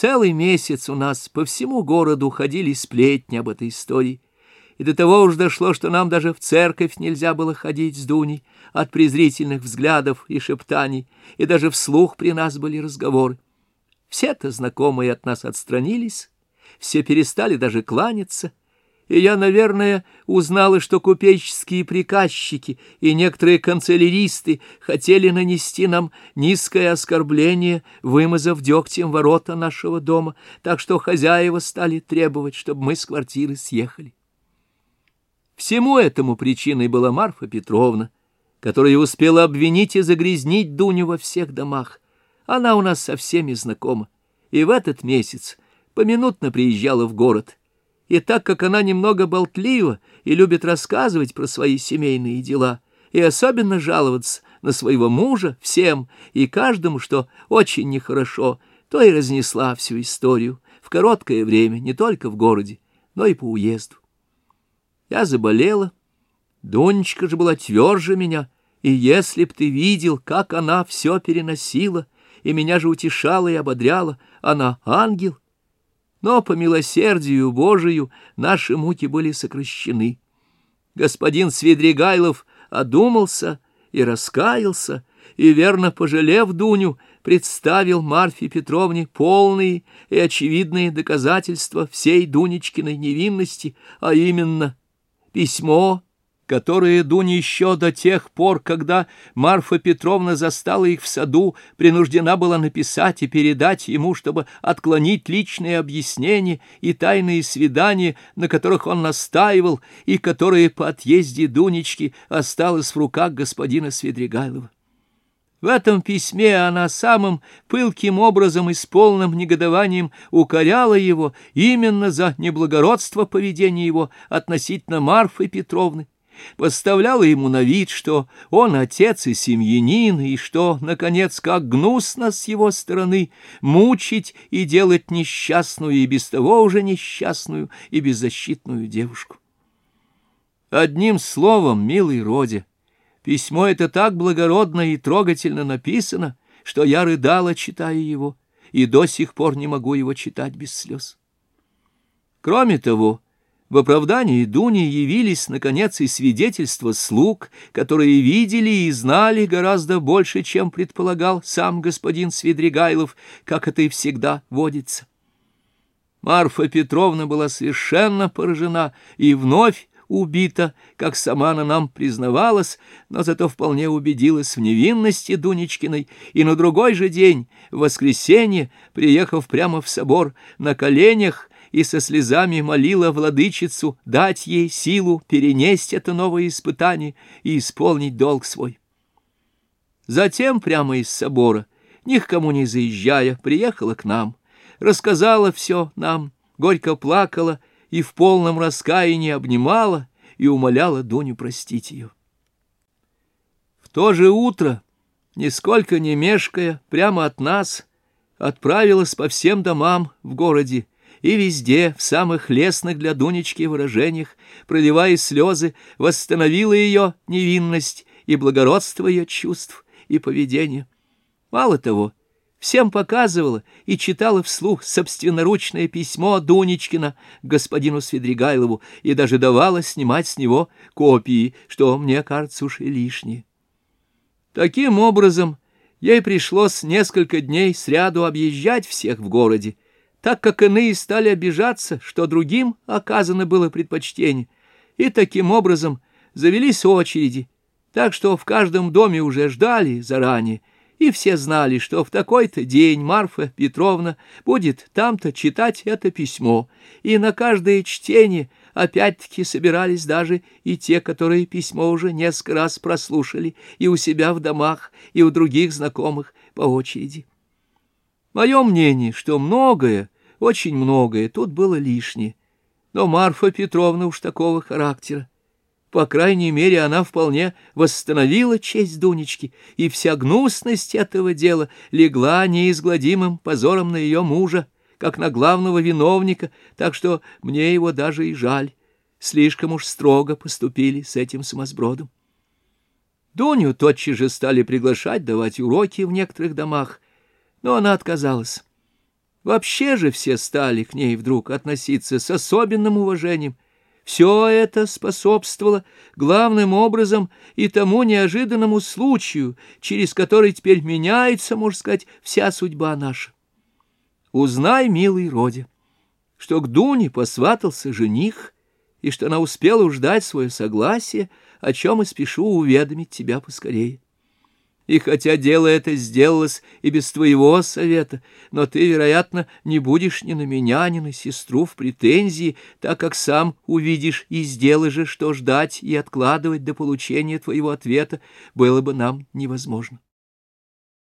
Целый месяц у нас по всему городу ходили сплетни об этой истории, и до того уж дошло, что нам даже в церковь нельзя было ходить с Дуней от презрительных взглядов и шептаний, и даже вслух при нас были разговоры. Все-то знакомые от нас отстранились, все перестали даже кланяться, и я, наверное, узнала, что купеческие приказчики и некоторые канцеляристы хотели нанести нам низкое оскорбление, вымазав дегтем ворота нашего дома, так что хозяева стали требовать, чтобы мы с квартиры съехали. Всему этому причиной была Марфа Петровна, которая успела обвинить и загрязнить Дуню во всех домах. Она у нас со всеми знакома, и в этот месяц поминутно приезжала в город. И так как она немного болтлива и любит рассказывать про свои семейные дела, и особенно жаловаться на своего мужа всем и каждому, что очень нехорошо, то и разнесла всю историю в короткое время не только в городе, но и по уезду. Я заболела, Дунечка же была тверже меня, и если б ты видел, как она все переносила, и меня же утешала и ободряла, она ангел. Но по милосердию Божию наши муки были сокращены. Господин Свидригайлов одумался и раскаялся, и, верно пожалев Дуню, представил Марфе Петровне полные и очевидные доказательства всей Дунечкиной невинности, а именно письмо, которые Дуня еще до тех пор, когда Марфа Петровна застала их в саду, принуждена была написать и передать ему, чтобы отклонить личные объяснения и тайные свидания, на которых он настаивал, и которые по отъезде Дунечки осталось в руках господина Свидригайлова. В этом письме она самым пылким образом и с полным негодованием укоряла его именно за неблагородство поведения его относительно Марфы Петровны, поставляла ему на вид, что он отец и семьянин, и что, наконец, как гнусно с его стороны мучить и делать несчастную и без того уже несчастную и беззащитную девушку. Одним словом, милый Родя, письмо это так благородно и трогательно написано, что я рыдала, читая его, и до сих пор не могу его читать без слез. Кроме того, в оправдании Дуни явились, наконец, и свидетельства слуг, которые видели и знали гораздо больше, чем предполагал сам господин Свидригайлов, как это и всегда водится. Марфа Петровна была совершенно поражена и вновь убита, как сама она нам признавалась, но зато вполне убедилась в невинности Дунечкиной, и на другой же день, в воскресенье, приехав прямо в собор, на коленях и со слезами молила владычицу дать ей силу перенести это новое испытание и исполнить долг свой. Затем прямо из собора, ни к кому не заезжая, приехала к нам, рассказала все нам, горько плакала и в полном раскаянии обнимала и умоляла Дуню простить ее. В то же утро, нисколько не мешкая, прямо от нас отправилась по всем домам в городе, и везде, в самых лестных для Дунечки выражениях, проливая слезы, восстановила ее невинность и благородство ее чувств и поведения. Мало того, всем показывала и читала вслух собственноручное письмо Дунечкина к господину Свидригайлову и даже давала снимать с него копии, что, мне кажется, уж и лишнее. Таким образом, ей пришлось несколько дней сряду объезжать всех в городе, так как иные стали обижаться, что другим оказано было предпочтение, и таким образом завелись очереди, так что в каждом доме уже ждали заранее, и все знали, что в такой-то день Марфа Петровна будет там-то читать это письмо, и на каждое чтение опять-таки собирались даже и те, которые письмо уже несколько раз прослушали и у себя в домах, и у других знакомых по очереди. Мое мнение, что многое, очень многое тут было лишнее, но Марфа Петровна уж такого характера. По крайней мере, она вполне восстановила честь Дунечки, и вся гнусность этого дела легла неизгладимым позором на ее мужа, как на главного виновника, так что мне его даже и жаль. Слишком уж строго поступили с этим сумасбродом. Дуню тотчас же стали приглашать давать уроки в некоторых домах, но она отказалась. Вообще же все стали к ней вдруг относиться с особенным уважением. Все это способствовало главным образом и тому неожиданному случаю, через который теперь меняется, можно сказать, вся судьба наша. Узнай, милый Родя, что к Дуне посватался жених, и что она успела уж дать свое согласие, о чем и спешу уведомить тебя поскорее. И хотя дело это сделалось и без твоего совета, но ты, вероятно, не будешь ни на меня, ни на сестру в претензии, так как сам увидишь и сделаешь же, что ждать и откладывать до получения твоего ответа было бы нам невозможно.